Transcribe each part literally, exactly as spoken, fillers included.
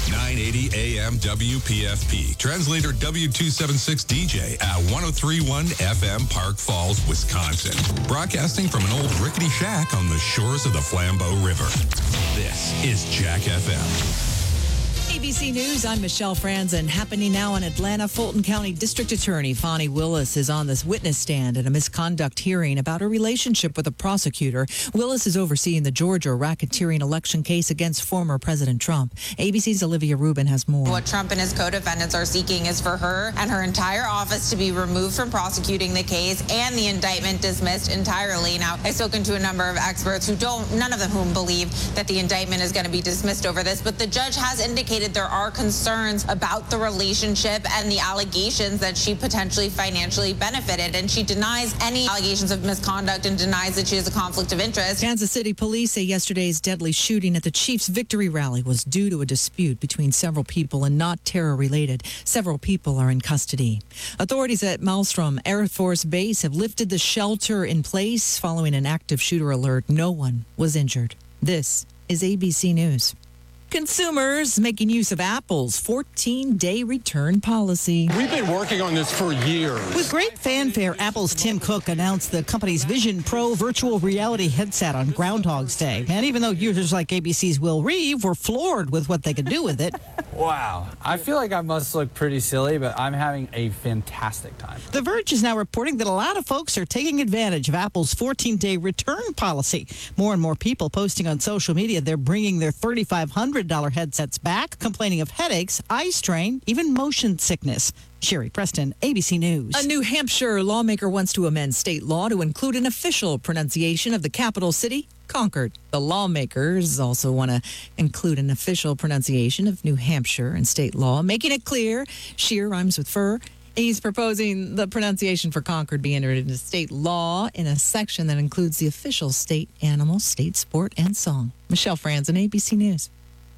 nine eighty A M W P F P. Translator W two seventy-six D J at one oh three point one F M Park Falls, Wisconsin. Broadcasting from an old rickety shack on the shores of the Flambeau River. This is Jack F M. A B C News, I'm Michelle Franzen. Happening now in Atlanta, Fulton County District Attorney Fani Willis is on this witness stand at a misconduct hearing about her relationship with a prosecutor. Willis is overseeing the Georgia racketeering election case against former President Trump. A B C's Olivia Rubin has more. What Trump and his co-defendants are seeking is for her and her entire office to be removed from prosecuting the case and the indictment dismissed entirely. Now, I've spoken to a number of experts who don't, none of them whom believe that the indictment is going to be dismissed over this, but the judge has indicated there are concerns about the relationship and the allegations that she potentially financially benefited, and she denies any allegations of misconduct and denies that she has a conflict of interest. Kansas City police say yesterday's deadly shooting at the Chiefs victory rally was due to a dispute between several people and not terror-related. Several people are in custody. Authorities at Malmstrom Air Force Base have lifted the shelter in place following an active shooter alert. No one was injured. This is A B C News. Consumers making use of Apple's fourteen-day return policy. We've been working on this for years. With great fanfare, Apple's Tim Cook announced the company's Vision Pro virtual reality headset on Groundhog's Day. And even though users like A B C's Will Reeve were floored with what they could do with it. Wow. I feel like I must look pretty silly, but I'm having a fantastic time. The Verge is now reporting that a lot of folks are taking advantage of Apple's fourteen-day return policy. More and more people posting on social media they're bringing their thirty-five hundred dollars headsets back, complaining of headaches, eye strain, even motion sickness. Sherry Preston, A B C News. A New Hampshire lawmaker wants to amend state law to include an official pronunciation of the capital city, Concord. The lawmakers also want to include an official pronunciation of New Hampshire in state law, making it clear. Sheer rhymes with fur. He's proposing the pronunciation for Concord be entered into state law in a section that includes the official state animal, state sport, and song. Michelle Franzen, A B C News.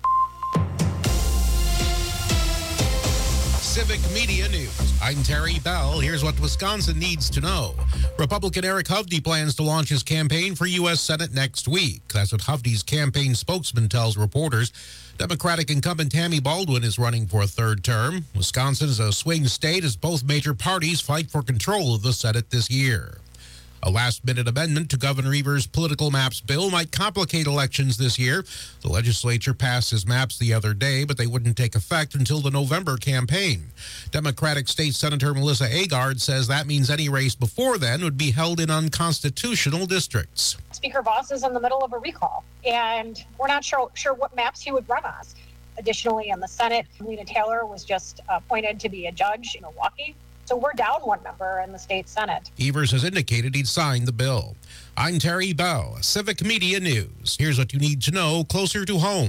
Civic Media News. I'm Terry Bell. Here's what Wisconsin needs to know. Republican Eric Hovde plans to launch his campaign for U S Senate next week. That's what Hovde's campaign spokesman tells reporters. Democratic incumbent Tammy Baldwin is running for a third term. Wisconsin is a swing state as both major parties fight for control of the Senate this year. A last-minute amendment to Governor Evers' political maps bill might complicate elections this year. The legislature passed his maps the other day, but they wouldn't take effect until the November campaign. Democratic State Senator Melissa Agard says that means any race before then would be held in unconstitutional districts. Speaker Voss is in the middle of a recall, and we're not sure, sure what maps he would run us. Additionally, in the Senate, Lena Taylor was just appointed to be a judge in Milwaukee. So we're down one member in the state Senate. Evers has indicated he'd sign the bill. I'm Terry Bell, Civic Media News. Here's what you need to know closer to home.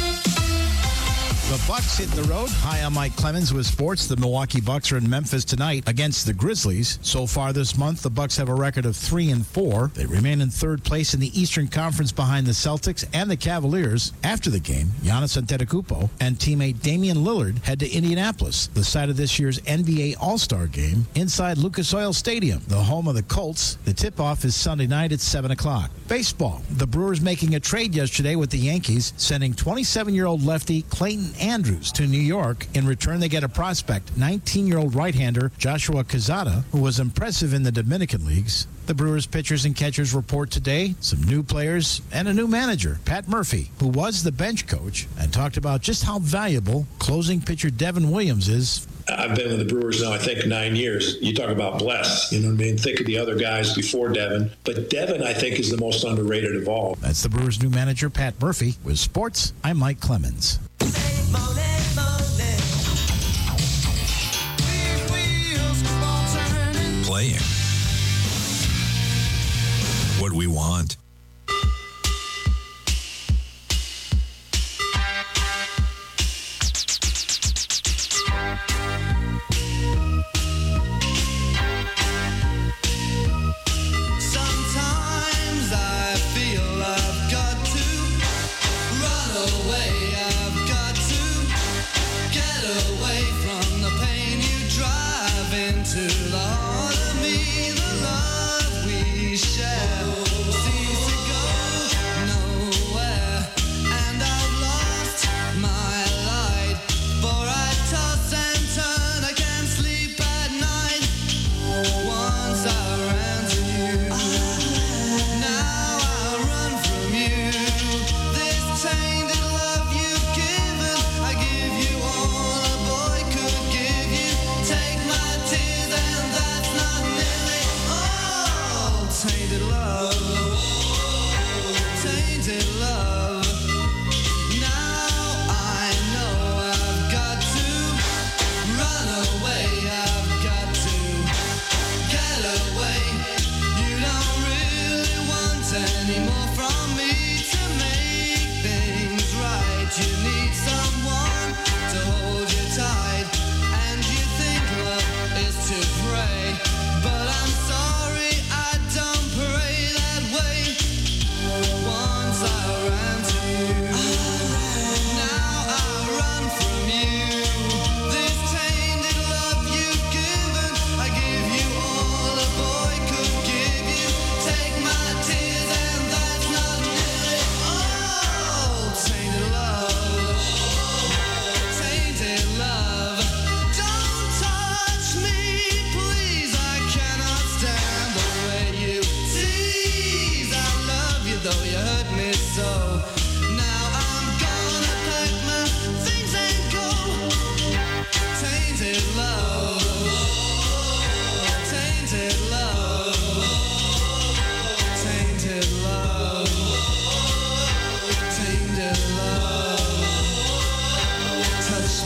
The Bucks hit the road. Hi, I'm Mike Clemens with sports. The Milwaukee Bucks are in Memphis tonight against the Grizzlies. So far this month, the Bucks have a record of three and four. They remain in third place in the Eastern Conference behind the Celtics and the Cavaliers. After the game, Giannis Antetokounmpo and teammate Damian Lillard head to Indianapolis, the site of this year's N B A All-Star Game, inside Lucas Oil Stadium, the home of the Colts. The tip-off is Sunday night at seven o'clock. Baseball. The Brewers making a trade yesterday with the Yankees, sending twenty-seven-year-old lefty Clayton Andrews to New York. In return, they get a prospect, nineteen-year-old right-hander Joshua Quezada, who was impressive in the Dominican leagues. The Brewers pitchers and catchers report today, some new players and a new manager, Pat Murphy, who was the bench coach, and talked about just how valuable closing pitcher Devin Williams is. I've been with the Brewers now, I think, nine years. You talk about blessed, you know what I mean? Think of the other guys before Devin. But Devin, I think, is the most underrated of all. That's the Brewers' new manager, Pat Murphy. With sports, I'm Mike Clemens. Playing what we want. Away from the pain you drive into the heart of me.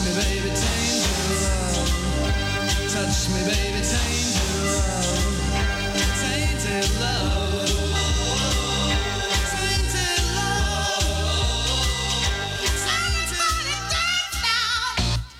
me, baby, change your love. Touch me, baby, change your love. Tainted love. Tainted love. Everybody dance now.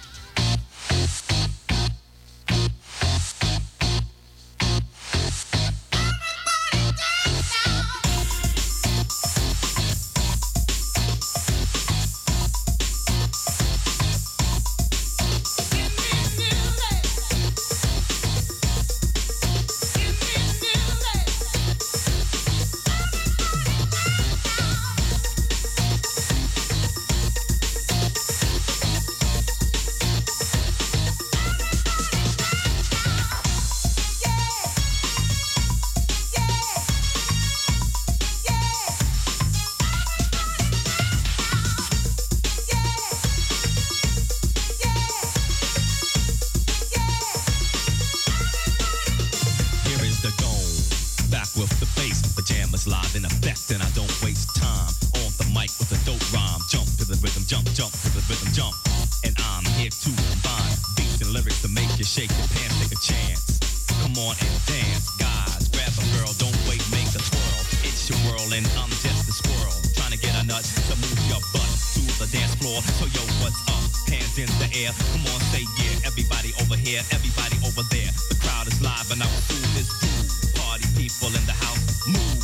Live in effect, and I don't waste time on the mic with a dope rhyme. Jump to the rhythm, jump, jump to the rhythm, jump. And I'm here to combine beats and lyrics to make you shake your pants, take a chance. Come on and dance, guys. Grab a girl, don't wait, make a twirl. It's your world, and I'm just a squirrel trying to get a nut to move your butt to the dance floor. So yo, what's up? Hands in the air. Come on, say yeah. Everybody over here, everybody over there. The crowd is live, and I will do this groove. Party people in the house, move.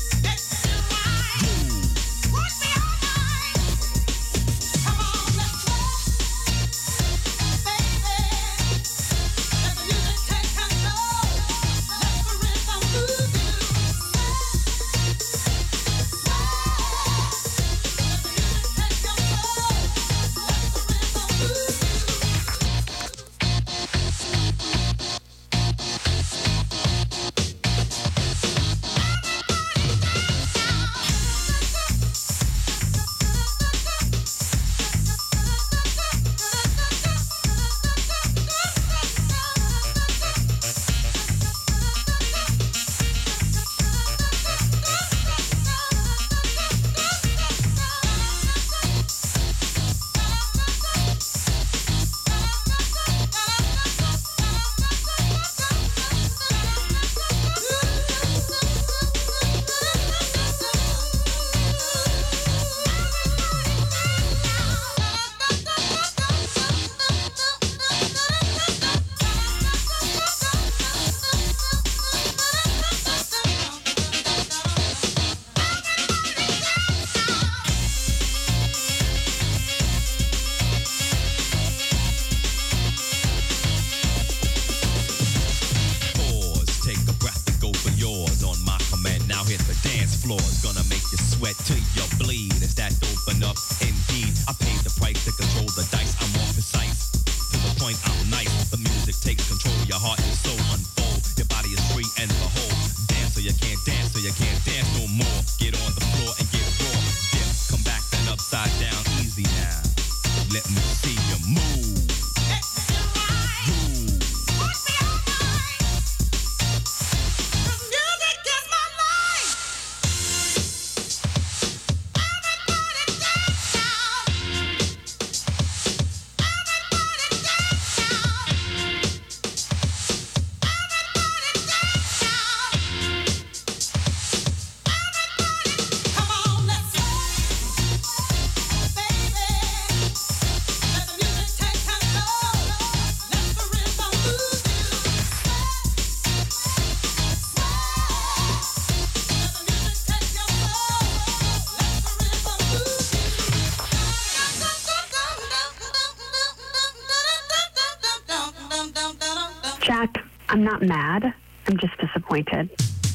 Jack, I'm not mad. I'm just disappointed.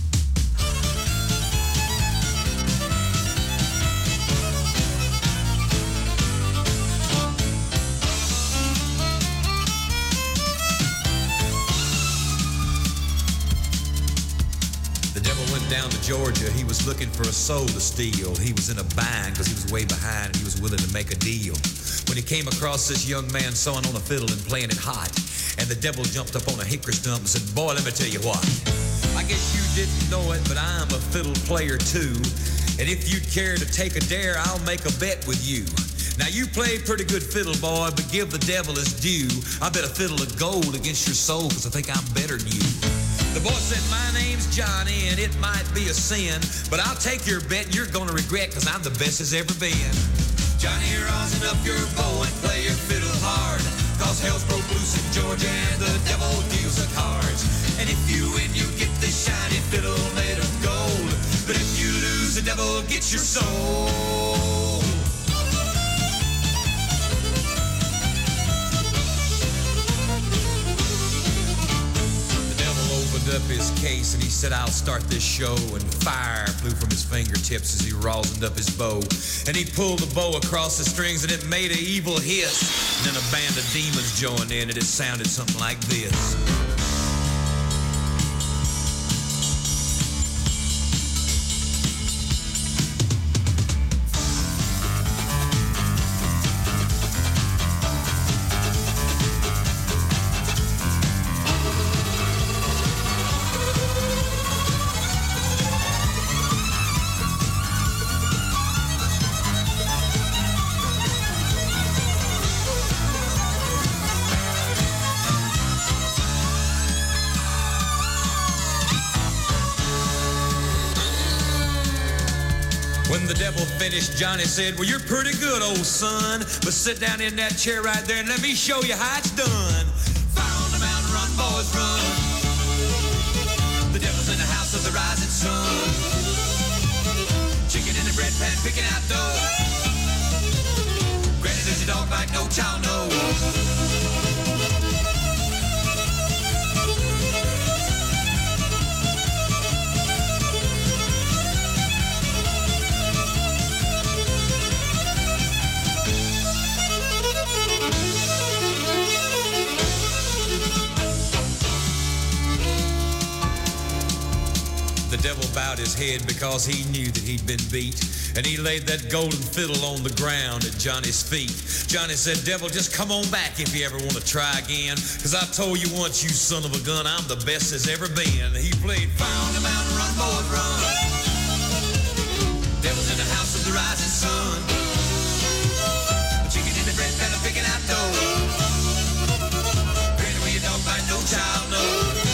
The devil went down to Georgia. He was looking for a soul to steal. He was in a bind because he was way behind and he was willing to make a deal. When he came across this young man sawing on a fiddle and playing it hot, and the devil jumped up on a hickory stump and said, "Boy, let me tell you what. I guess you didn't know it, but I'm a fiddle player too. And if you'd care to take a dare, I'll make a bet with you. Now, you played pretty good fiddle, boy, but give the devil his due. I bet a fiddle of gold against your soul, because I think I'm better than you. The boy said, my name's Johnny, and it might be a sin, but I'll take your bet and you're gonna regret, because I'm the best as ever been. Johnny, rosin up your bow and play your fiddle hard, cause hell's broke loose in Georgia and the devil deals the cards. And if you win, you get this shiny fiddle made of gold, but if you lose, the devil gets your soul. Up his case and he said, I'll start this show, and fire flew from his fingertips as he rosined up his bow, and he pulled the bow across the strings and it made an evil hiss, and then a band of demons joined in and it sounded something like this. Finished, Johnny said, well, you're pretty good, old son, but sit down in that chair right there and let me show you how it's done. Fire on the mountain, run, boys, run. The devil's in the house of the rising sun. Chicken in the bread pan, picking out dough. Granny, does your dog bite? No child knows. The devil bowed his head because he knew that he'd been beat, and he laid that golden fiddle on the ground at Johnny's feet. Johnny said, devil, just come on back if you ever want to try again, because I told you once, you son of a gun, I'm the best there's ever been. He played Fire on the Mountain, Run, Boys, Run. Devil's in the house of the rising sun. Chicken in the bread pan, picking out dough. Granny, where your dog bite, no child knows.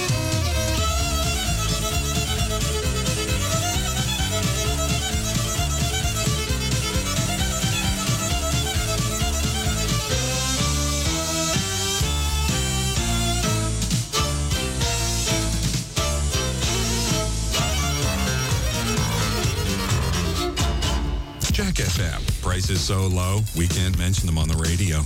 Jack F M. Prices so low, we can't mention them on the radio.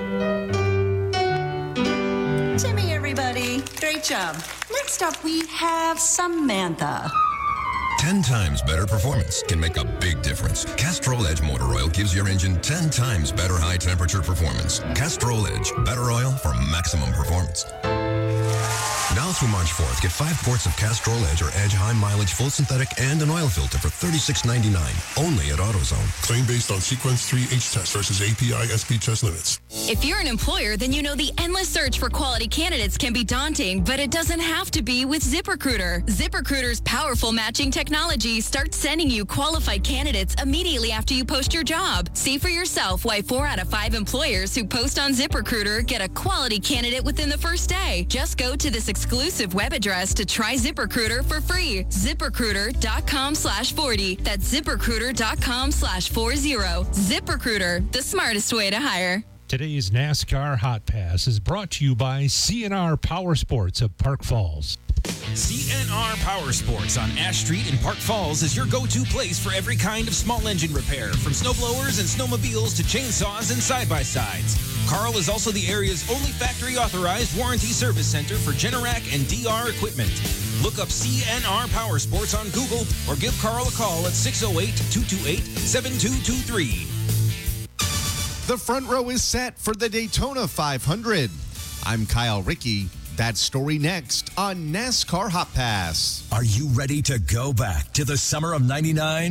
Timmy, everybody. Great job. Next up, we have Samantha. ten times better performance can make a big difference. Castrol Edge Motor Oil gives your engine ten times better high-temperature performance. Castrol Edge, better oil for maximum performance. Now through March fourth, get five quarts of Castrol Edge or Edge High Mileage Full Synthetic and an oil filter for thirty-six ninety-nine. Only at AutoZone. Claim based on Sequence three H test versus A P I S P test limits. If you're an employer, then you know the endless search for quality candidates can be daunting, but it doesn't have to be with ZipRecruiter. ZipRecruiter's powerful matching technology starts sending you qualified candidates immediately after you post your job. See for yourself why four out of five employers who post on ZipRecruiter get a quality candidate within the first day. Just go to this exclusive web address to try ZipRecruiter for free. ZipRecruiter.com slash 40. That's ZipRecruiter.com slash 40. ZipRecruiter, the smartest way to hire. Today's NASCAR Hot Pass is brought to you by C N R Power Sports of Park Falls. C N R Power Sports on Ash Street in Park Falls is your go-to place for every kind of small engine repair, from snowblowers and snowmobiles to chainsaws and side-by-sides. Carl is also the area's only factory-authorized warranty service center for Generac and D R equipment. Look up C N R Power Sports on Google or give Carl a call at six oh eight, two two eight, seven two two three. The front row is set for the Daytona five hundred. I'm Kyle Rickey. That story next on NASCAR Hot Pass. Are you ready to go back to the summer of ninety-nine?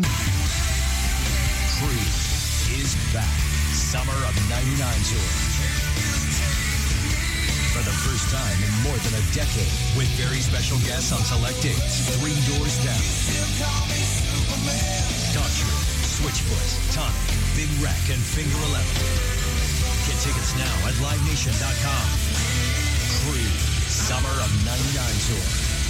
Creed is back. Summer of ninety-nine tour. For the first time in more than a decade, with very special guests on select dates, Three Doors Down, Daughtry, Switchfoot, Tonic, Big Wreck and Finger eleven. Get tickets now at live nation dot com. Creed, Summer of ninety-nine Tour.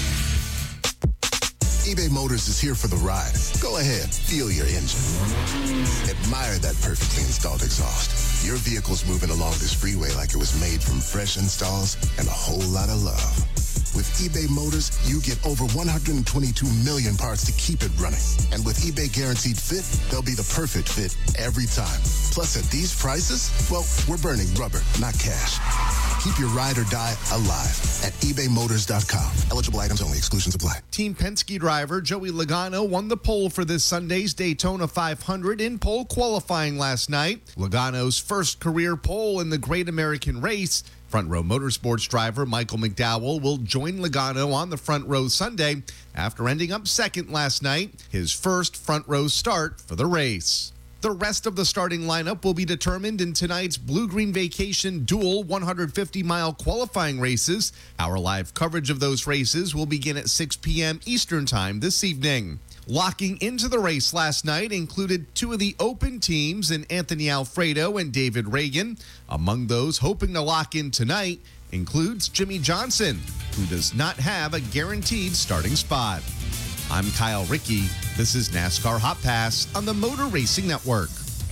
eBay Motors is here for the ride. Go ahead, feel your engine. Admire that perfectly installed exhaust. Your vehicle's moving along this freeway like it was made from fresh installs and a whole lot of love. With eBay Motors, you get over one hundred twenty-two million parts to keep it running. And with eBay Guaranteed Fit, they'll be the perfect fit every time. Plus, at these prices, well, we're burning rubber, not cash. Keep your ride or die alive at ebay motors dot com. Eligible items only. Exclusions apply. Team Penske driver Joey Logano won the pole for this Sunday's Daytona five hundred in pole qualifying last night. Logano's first career pole in the Great American Race. Front Row Motorsports driver Michael McDowell will join Logano on the front row Sunday after ending up second last night, his first front row start for the race. The rest of the starting lineup will be determined in tonight's Blue Green Vacation dual one hundred fifty mile qualifying races. Our live coverage of those races will begin at six p.m. Eastern Time this evening. Locking into the race last night included two of the open teams in Anthony Alfredo and David Reagan. Among those hoping to lock in tonight includes Jimmy Johnson, who does not have a guaranteed starting spot. I'm Kyle Rickey. This is NASCAR Hot Pass on the Motor Racing Network.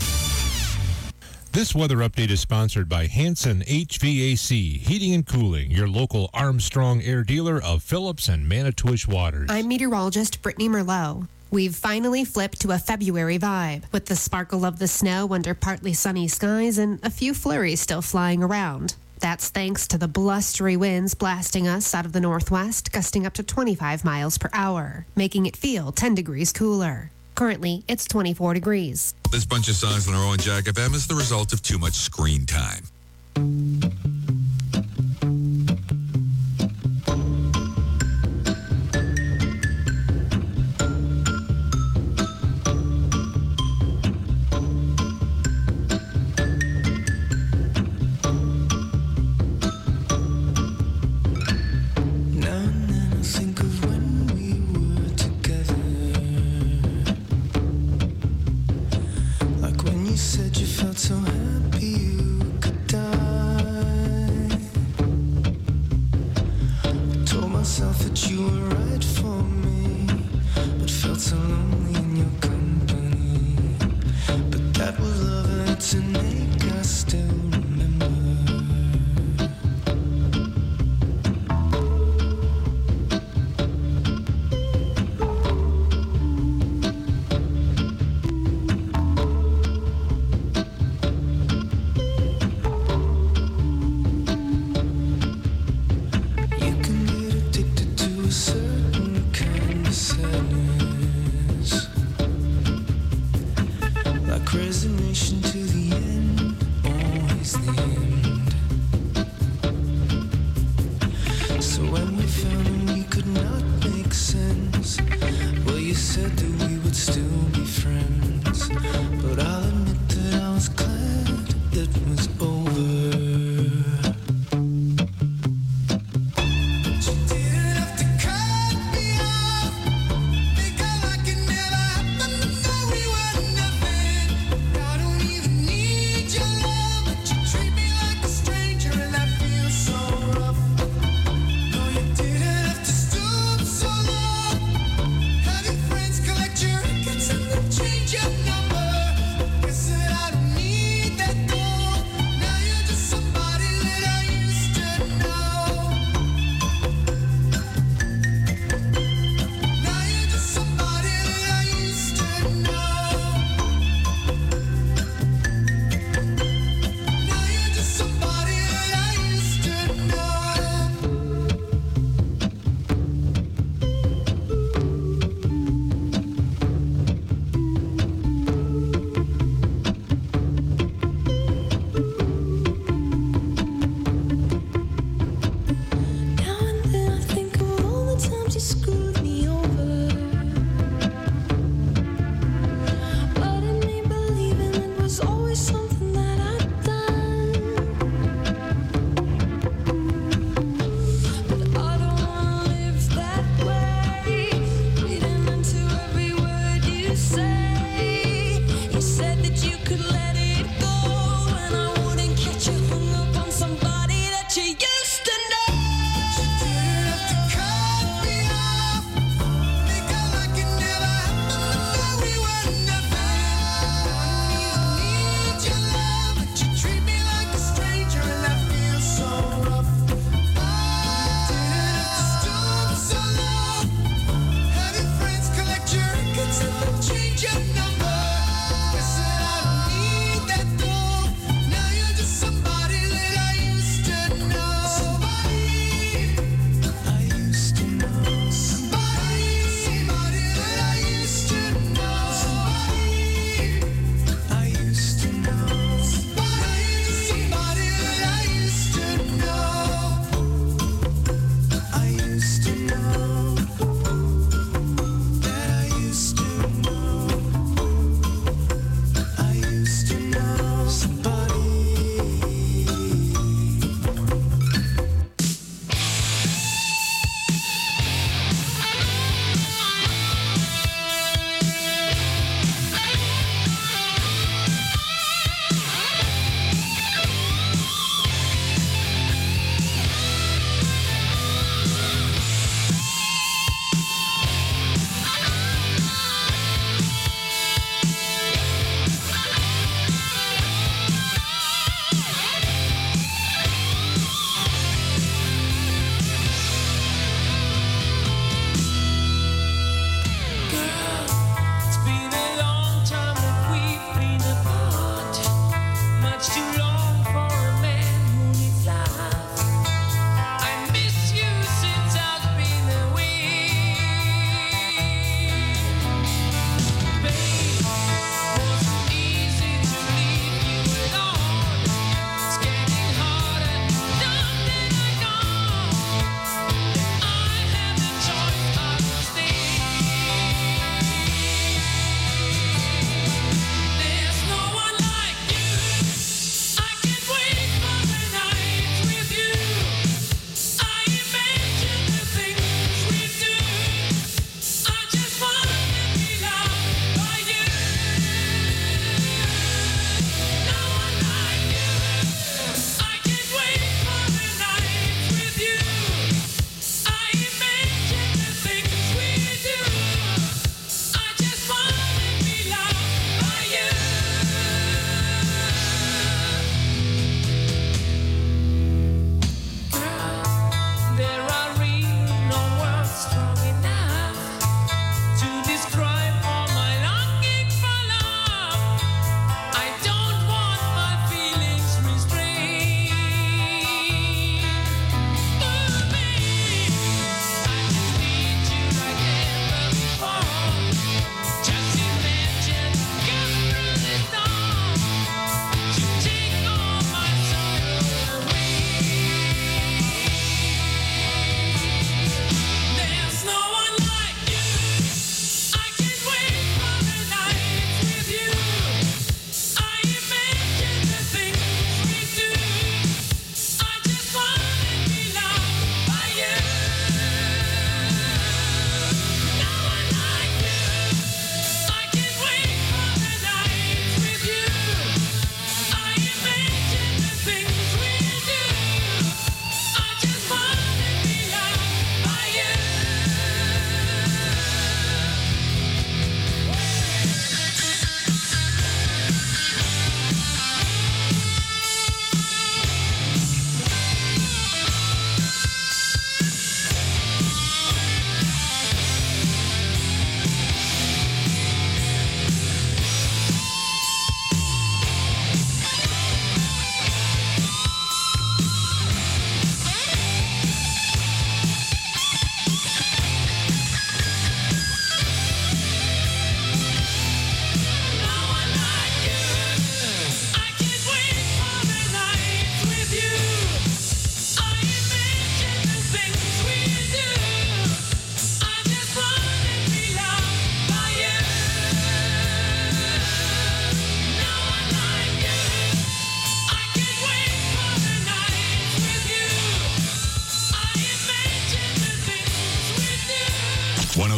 This weather update is sponsored by Hanson H V A C, Heating and Cooling, your local Armstrong Air dealer of Phillips and Manitowish Waters. I'm meteorologist Brittany Merlot. We've finally flipped to a February vibe, with the sparkle of the snow under partly sunny skies and a few flurries still flying around. That's thanks to the blustery winds blasting us out of the northwest, gusting up to twenty-five miles per hour, making it feel ten degrees cooler. Currently, it's twenty-four degrees. This bunch of songs on our own Jack F M is the result of too much screen time. So happy you could die. I told myself that you were right for me, but felt so lonely in your company. But that was love and it's an ache I still remember. Resignation to the end, always the end. So when we found him, we could not make sense. Well, you said that we would still be friends, but I'll admit that I was glad it was over. Treat me like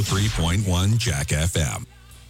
three point one Jack F M.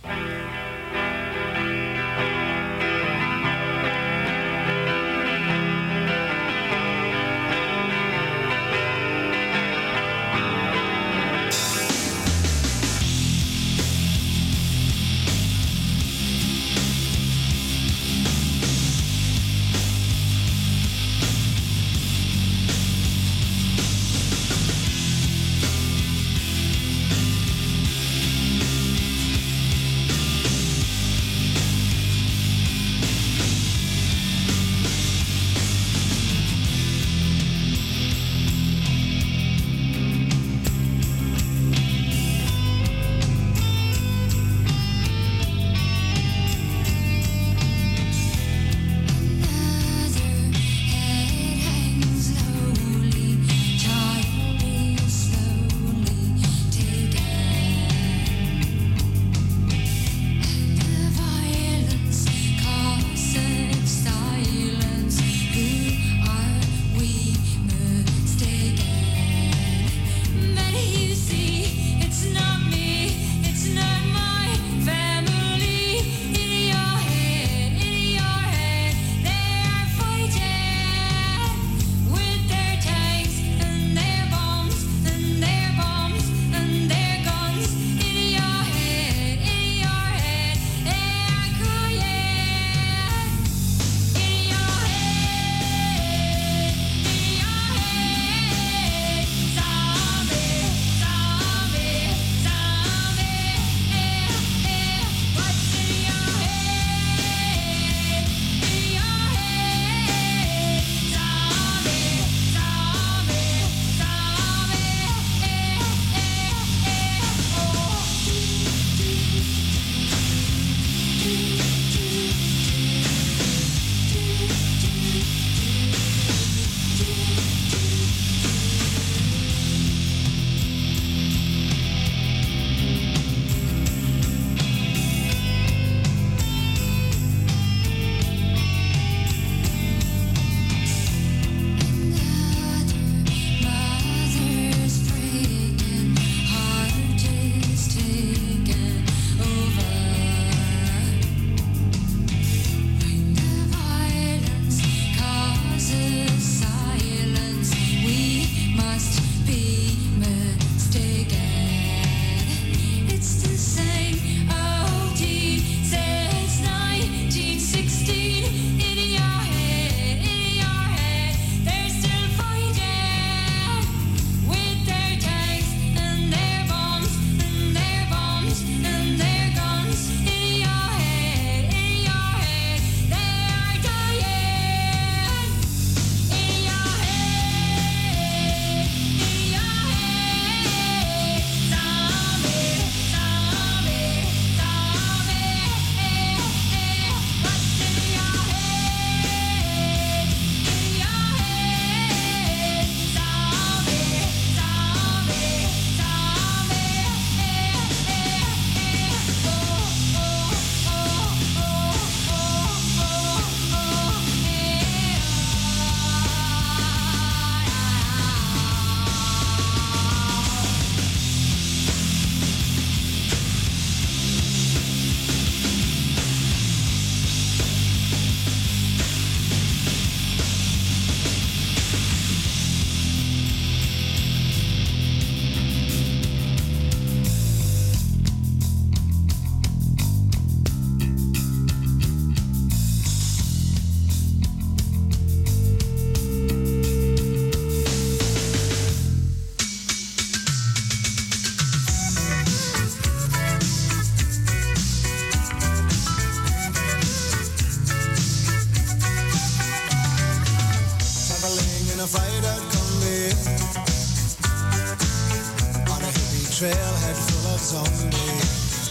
trailhead full of zombies.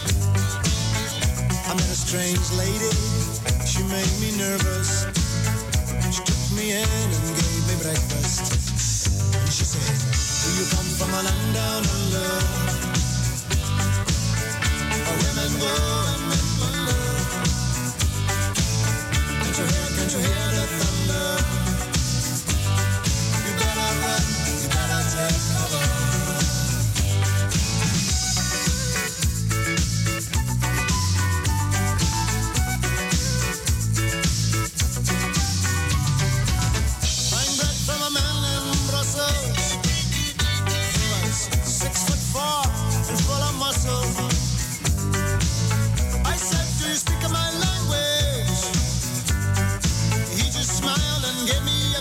I met a strange lady, she made me nervous. She took me in and gave me breakfast. And she said, do you come from a land down under? Where women go and men wonder. Can't you hear, can't you hear the thunder? You better run, you better take cover.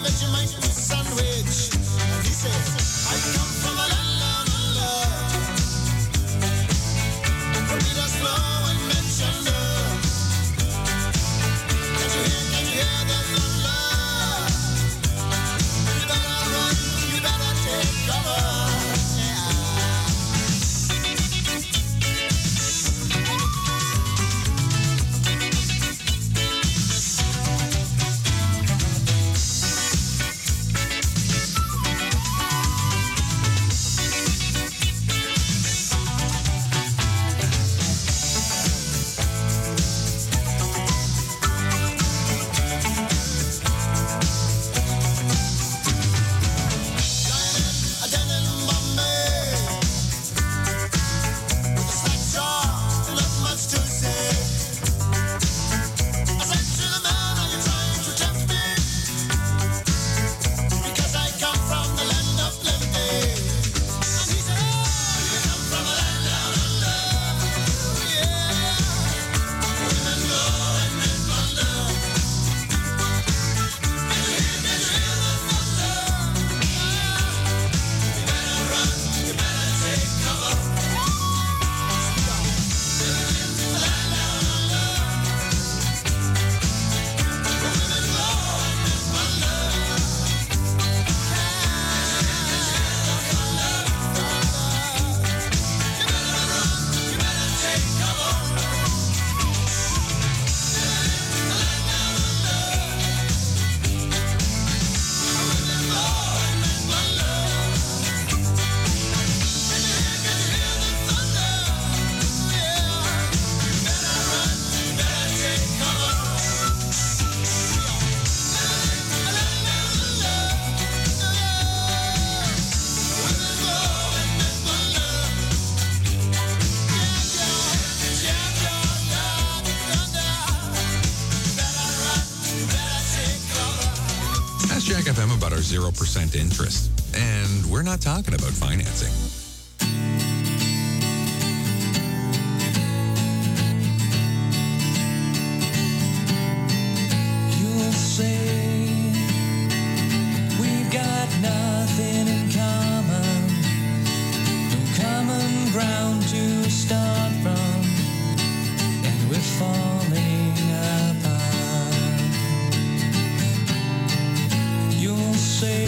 Vegemite sandwich. And he said, I come from a land down under. The rivers flow and mention love. Can you hear, can you hear the thunder? You better run, you better take cover. Jack F M about our zero percent interest. And we're not talking about financing. You'll say we've got nothing in common, no common ground to start from, and we're falling apart. You'll say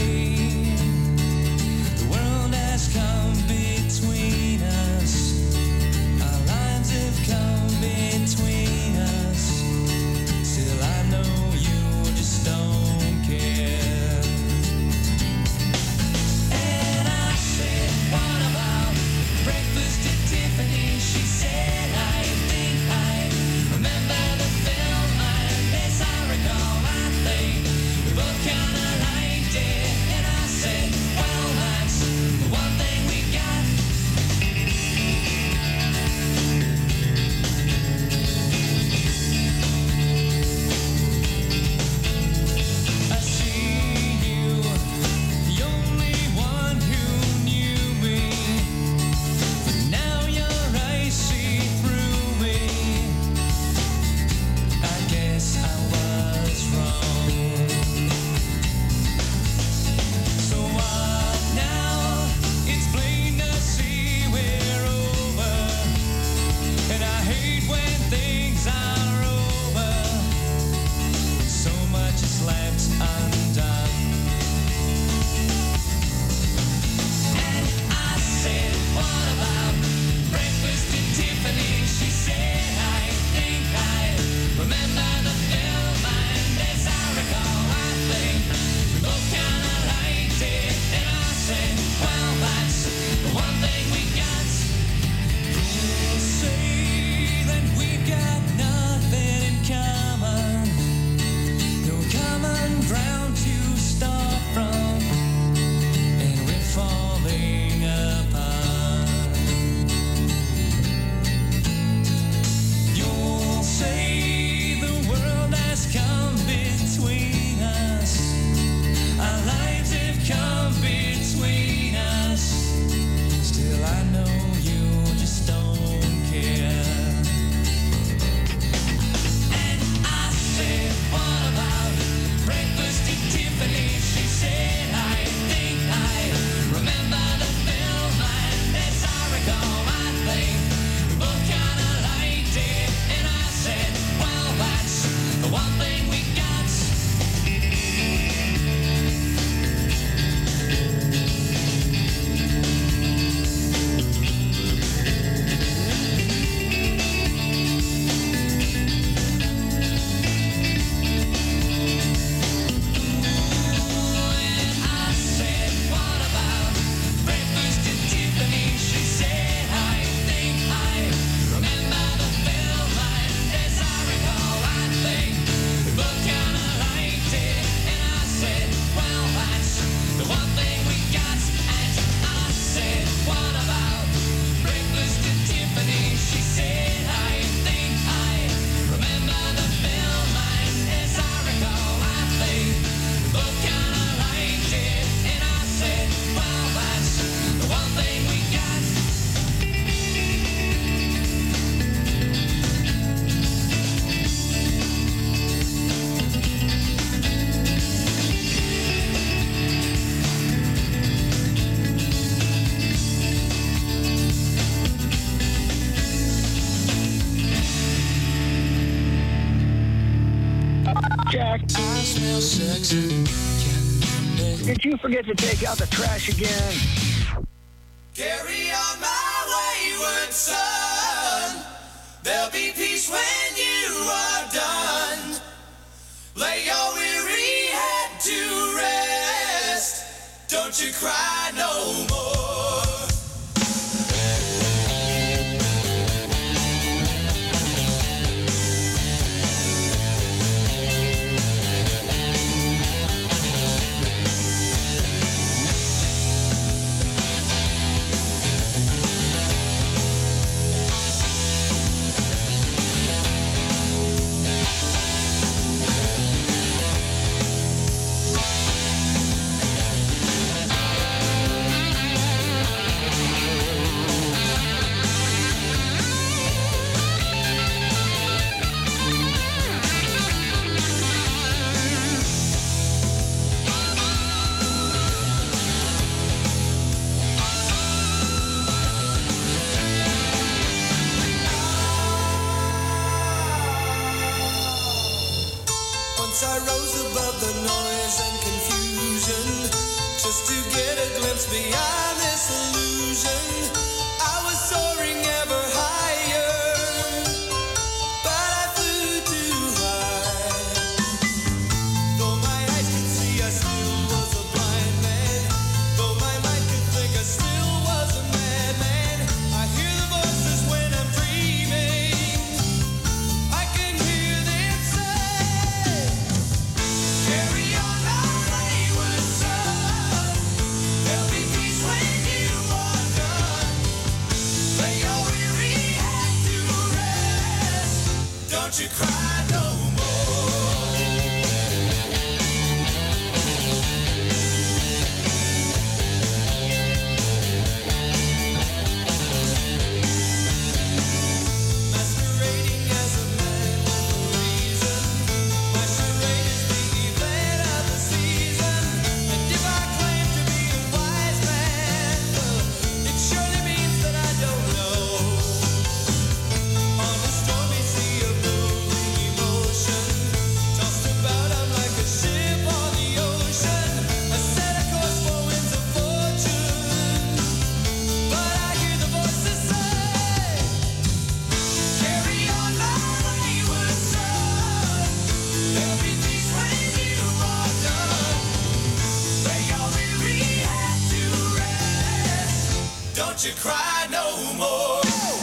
the world has come between us, our lives have come between us. Still I know you just don't care. And I said, what about breakfast at Tiffany? She said, I think I remember the film. I guess I recall, I think we both kinda liked it. smell sexy. Did you forget to take out the trash again? Carry on my wayward son. There'll be peace when you are done. Lay your weary head to rest. Don't you cry no more. I rose above the noise and confusion just to get a glimpse beyond this illusion. I was soaring ever higher, but I flew too high. Though my eyes could see, I still was a blind man. Though my mind could think, I still was a madman. I hear the voices when I'm dreaming. I can hear them say, carry on my wayward son. There'll be peace when you are done. Lay your weary head to rest. Don't you cry no masquerading as a man with a reason. My charade is the event of the season. And if I claim to be a wise man, well, it surely means that I don't know. On a stormy sea of moving emotion, tossed about I'm like a ship on the ocean. I set a course for winds of fortune, but I hear the voices say, carry on my wayward son. There'll be peace when you are done. Lay your weary head to rest. Don't you cry no more.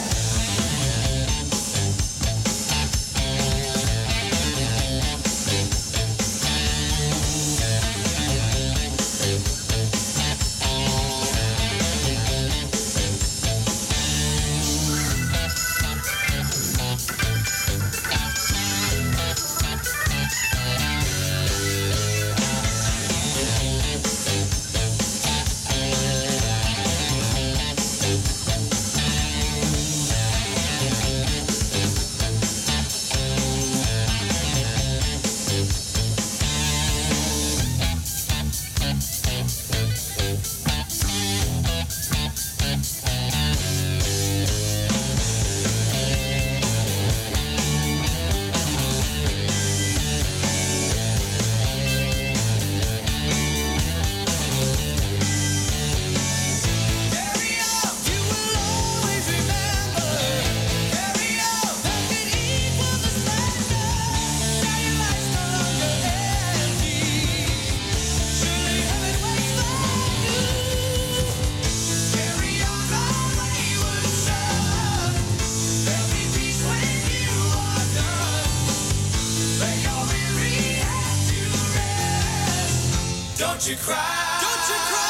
Don't you cry. Don't you cry.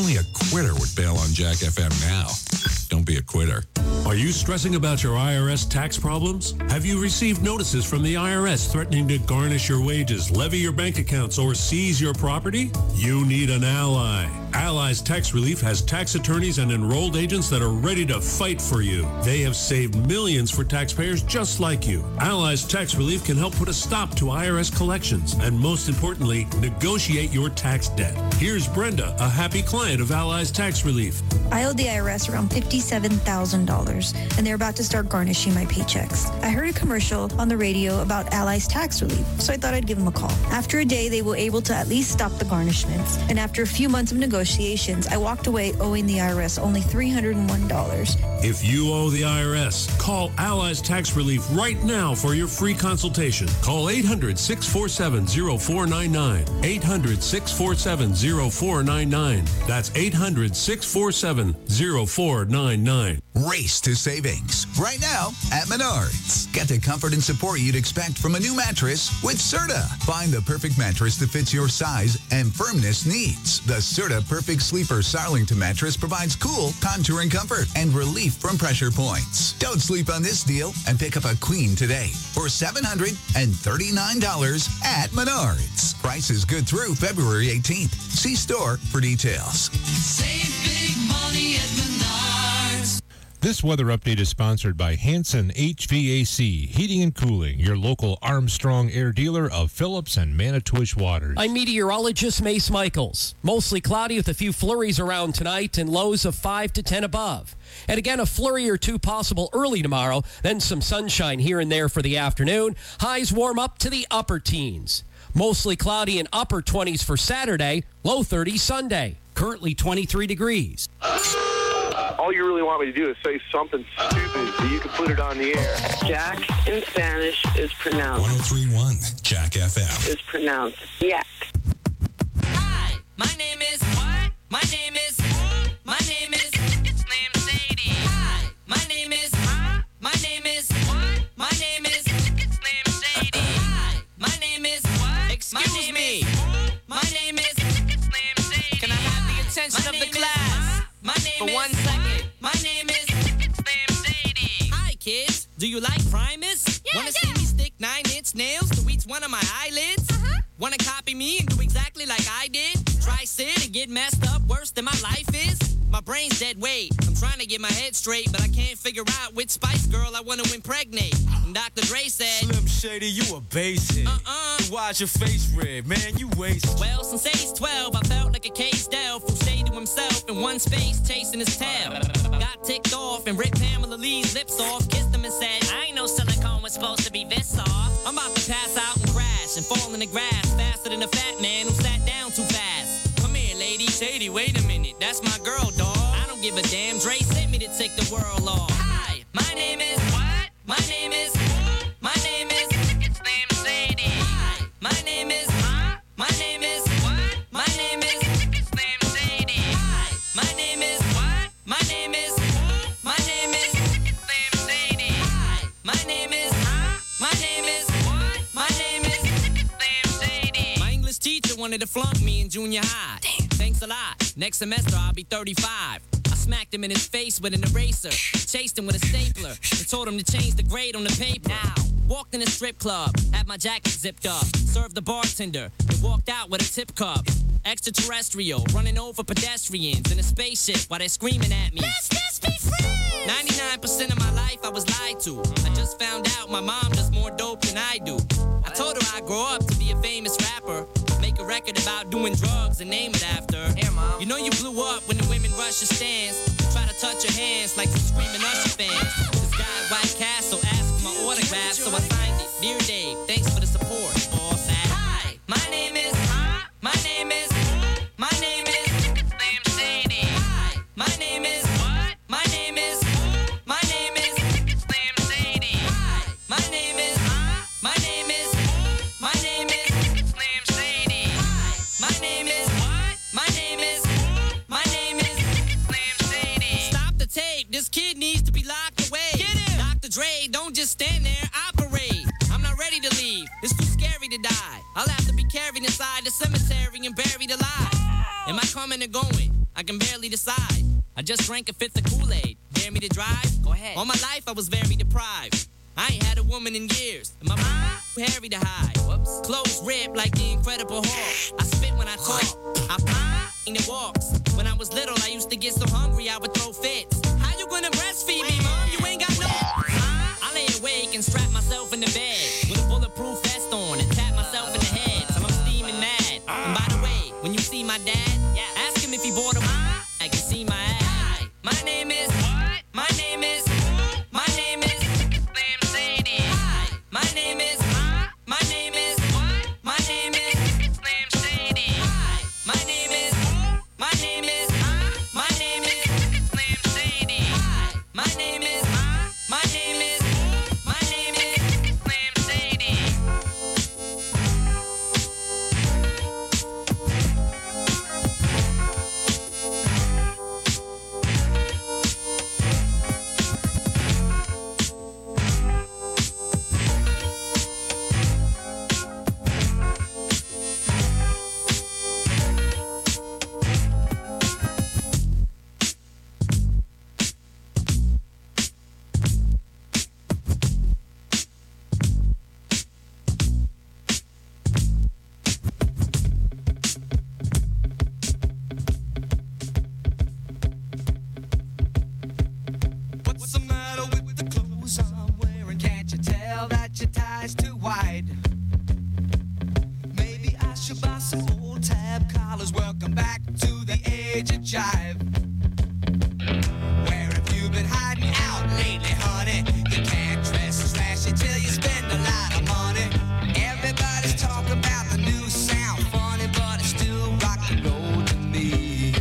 Only a quitter would bail on Jack F M now. Don't be a quitter. Are you stressing about your I R S tax problems? Have you received notices from the I R S threatening to garnish your wages, levy your bank accounts, or seize your property? You need an ally. Allies Tax Relief has tax attorneys and enrolled agents that are ready to fight for you. They have saved millions for taxpayers just like you. Allies Tax Relief can help put a stop to I R S collections and, most importantly, negotiate your tax debt. Here's Brenda, a happy client of Allies Tax Relief. I owed the I R S around fifty-seven thousand dollars, and they're about to start garnishing my paychecks. I heard a commercial on the radio about Allies Tax Relief, so I thought I'd give them a call. After a day, they were able to at least stop the garnishments, and after a few months of negotiations, I walked away owing the I R S only three hundred one dollars. If you owe the I R S, call Allies Tax Relief right now for your free consultation. Call eight hundred, six four seven, zero four nine nine. eight hundred, six four seven, zero four nine nine. That's eight hundred, six four seven, zero four nine nine. Race to savings right now at Menards. Get the comfort and support you'd expect from a new mattress with Serta. Find the perfect mattress that fits your size and firmness needs. The Serta Perfect Sleeper Sarlington mattress provides cool, contouring comfort and relief from pressure points. Don't sleep on this deal and pick up a queen today for seven hundred thirty-nine dollars at Menards. Price is good through February eighteenth. See store for details. Save big money at Menards. This weather update is sponsored by Hanson H V A C, Heating and Cooling, your local Armstrong Air dealer of Phillips and Manitowish Waters. I'm meteorologist Mace Michaels. Mostly cloudy with a few flurries around tonight and lows of five to ten above. And again, a flurry or two possible early tomorrow, then some sunshine here and there for the afternoon. Highs warm up to the upper teens. Mostly cloudy and upper twenties for Saturday, low thirties Sunday. Currently twenty-three degrees. All you really want me to do is say something stupid so you can put it on the air. Jack in Spanish is pronounced. one oh three point one Jack F M. Is pronounced yak. Hi, my name is what? My name is my name is Slim Sadie. Hi, my name is my name is what? My name is Slim Sadie. Hi, my name is what? Excuse me. My name is Slim Sadie. Can I have the attention of the class? My name For is one second. My name is Slim Sadie. Hi, kids. Do you like Primus? Yeah, Wanna yeah. see me stick nine-inch nails to each one of my eyelids? Uh-huh. Wanna copy me and do exactly like I did? Try sit and get messed up worse than my life is? My brain's dead weight. I'm trying to get my head straight, but I can't figure out which Spice Girl I want to impregnate. And Doctor Dre said, Slim Shady, you a basic. Uh-uh. Why's your face red? Man, you wasted. Well, since age twelve, I felt like a caged elf who stayed to himself in one space chasing his tail. Got ticked off and ripped Pamela Lee's lips off, kissed him and said, I ain't no silicone was supposed to be this soft. I'm about to pass out and crash and fall in the grass faster than a fat man who sat down too fast. Come here, lady. Shady, wait a minute. That's my girl, dog. I don't give a damn. Dre sent me to take the world off. Hi, my name is what? My name is My name is Slim Sadie. Hi, my name is My name is what? My name is Slim Sadie. Hi, my name is what? My name is My name is Slim Sadie. Hi, my name is My name is what? My name is Slim Sadie. My English teacher wanted to flunk me in junior high. Damn. Thanks a lot. Next semester I'll be thirty-five. I smacked him in his face with an eraser, chased him with a stapler, and told him to change the grade on the paper. Now, walked in a strip club, had my jacket zipped up, served the bartender, and walked out with a tip cup. Extraterrestrial, running over pedestrians in a spaceship while they're screaming at me. Let's just be friends! ninety-nine percent of my life I was lied to. I just found out my mom does more dope than I do. I told her I'd grow up to be a famous rapper, make a record about doing drugs and name it after. Here, Mom. You know you blew up when the women rush your stands, try to touch your hands like some screaming Usher fans. This guy at White Castle asked for my autograph, so I signed it. Dear Dave, thanks for the support. All sad. Hi, my name is My name is My name is Slim Sadie. Hi, my name is what? My name is My name is Slim Sadie. Hi, my name is My name is My name is Slim Sadie. Hi, my name is what? My name is My name is Slim Sadie. Stop the tape. This kid needs to be locked away. Get him. Doctor Dre, don't just stand there, operate. I'm not ready to leave. It's too scary to die. I'll have to be carried inside the cemetery and buried alive. Am I coming or going? I can barely decide. I just drank a fifth of Kool-Aid. Dare me to drive? Go ahead. All my life I was very deprived. I ain't had a woman in years. And my mind hairy to hide. Whoops. Clothes ripped like the Incredible Hulk. I spit when I talk. I pine in the walks. When I was little, I used to get so hungry I would throw fits. How you gonna breastfeed me, Mom? You ain't got no. I lay awake and strap myself in the bed with a bulletproof vest on and tap myself in the head till I'm steaming mad. And by the way, when you see my dad, ask him if he bought a. I can see my ad. Hi, my name is. What? My name is. My name is. Slim Shady. Hi, my name is. My name is. What? My name is. Slim Shady. Hi, my name is. My name is. My name is. Slim Shady. Hi, my name is. My name is. My name is. Slim Shady. What's the matter with the clothes I'm wearing? Can't you tell that your tie's too wide? Maybe I should buy some old tab collars. Welcome back to the age of jive. Where have you been hiding out lately, honey? You can't dress as flashy till you spend a lot of money. Everybody's talking about the new sound, funny, but it's still rock and roll to me.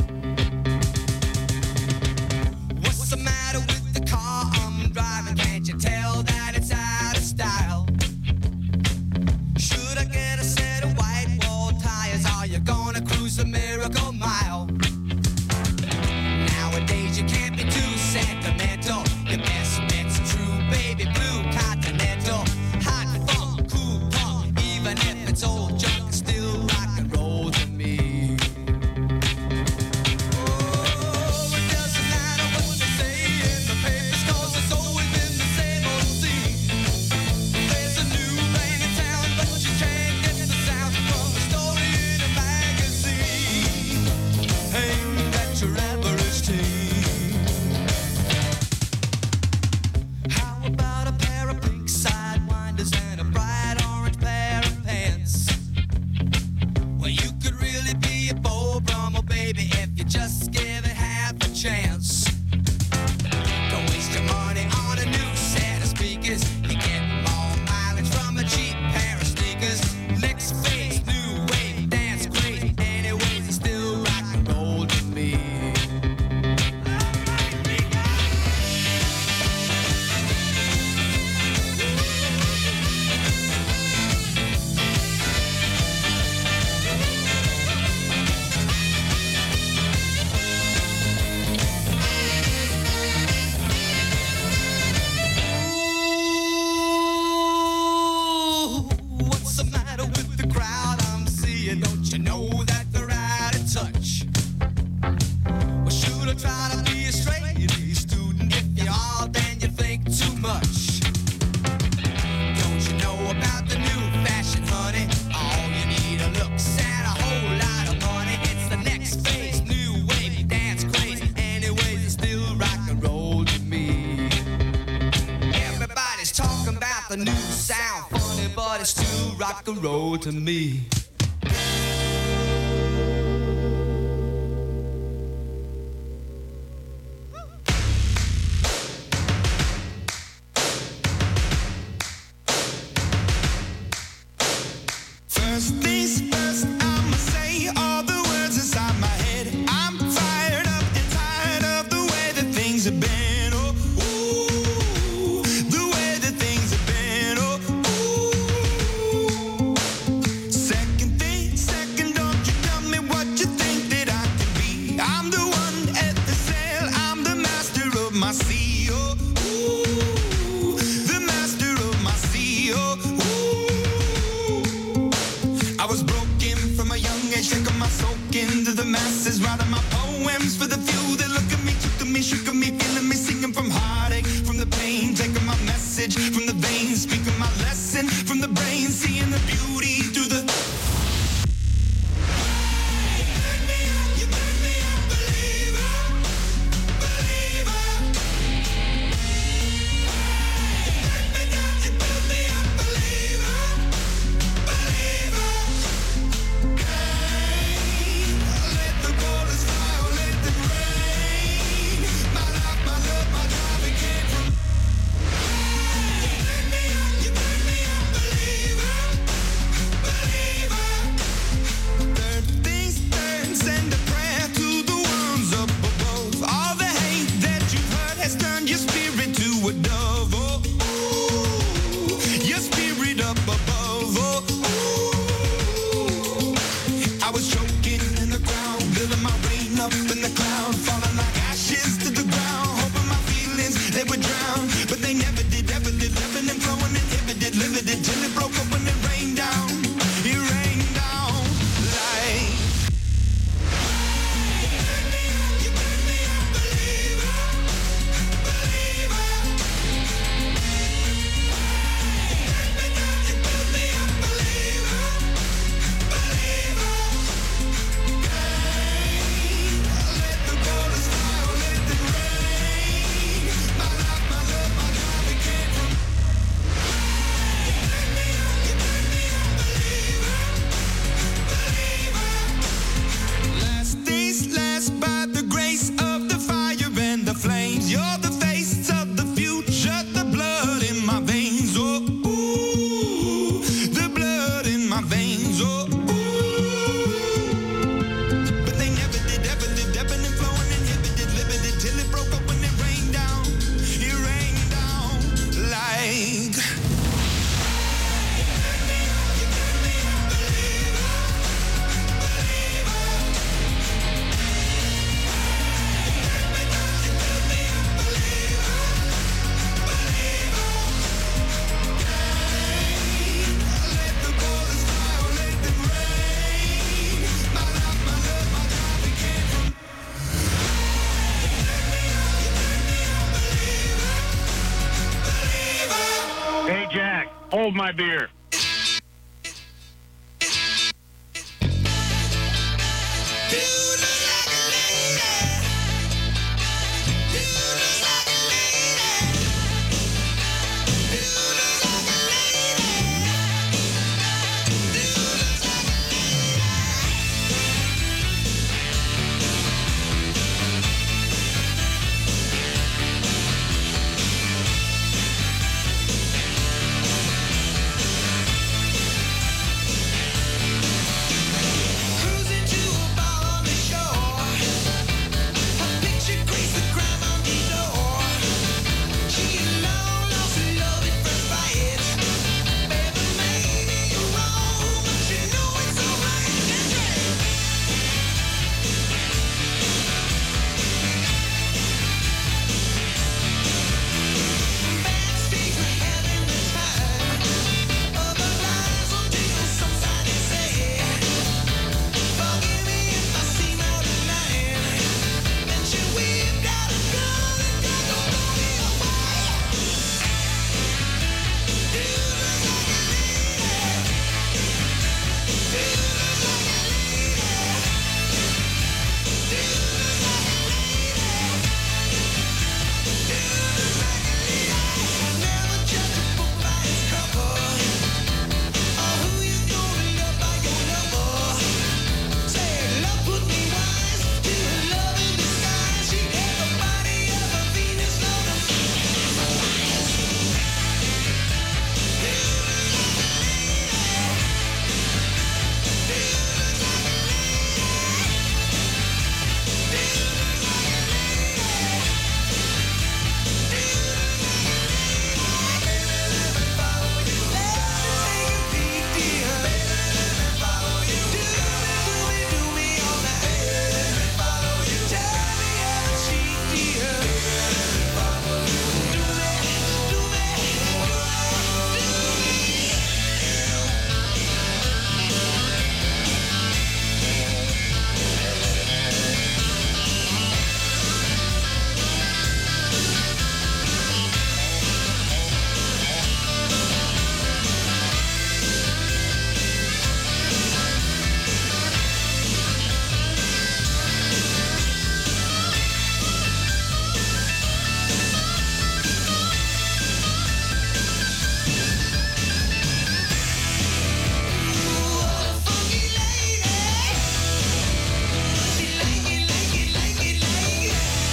What's the matter with the car I'm driving? Can't you tell that it's out of style? Should I get a set of white wall tires? Are you gonna cruise the Miracle Mile? Nowadays you can't be too sentimental. Your best bet's a true baby blue Continental. Hot funk, cool punk, even if it's old junk, it's still rock and roll to me. Oh, it doesn't matter what they say in the papers, 'cause it's always been the same old scene. There's a new thing in town, but you can't get the sound from a story in a magazine. Ain't that your average teen? How about a pair of pink sidewinders and a bright orange pair of pants? Well, you could really be a Beau Brummel, baby, if you just give it half a chance. Don't waste your money on a new set of speakers. You get more mileage from a cheap pair of sneakers. Next phase, new wave, dance crazy. Anyways, it's still rock and roll to me. Ooh, what's the matter with the crowd I'm seeing? Don't you know that they're out of touch? Well, should I try to be a straight A student? If you are, then you think too much. Don't you know about the new fashion, honey? All you need are looks and a whole lot of money. It's the next phase, new wave, dance craze. Anyways, it's still rock and roll to me. Everybody's talking about the new sound, funny, but it's still rock and roll to me. First things first, I'ma say all the words inside my head. I'm fired up and tired of the way that things have been. Oh, ooh, the way that things have been. Oh, ooh. Second thing, second, don't you tell me what you think that I can be. I'm the one at the sail, I'm the master of my sea. Oh, ooh, the master of my sea. Oh, ooh. I was broken from a young age, taking my soak into the masses, writing my poems for the few that look at me, took at me, shook at me, feeling me, singing from heartache, from the pain, taking my message from the veins, speaking my lesson from the brain, seeing the beauty through the... Hold my beer. Ooh.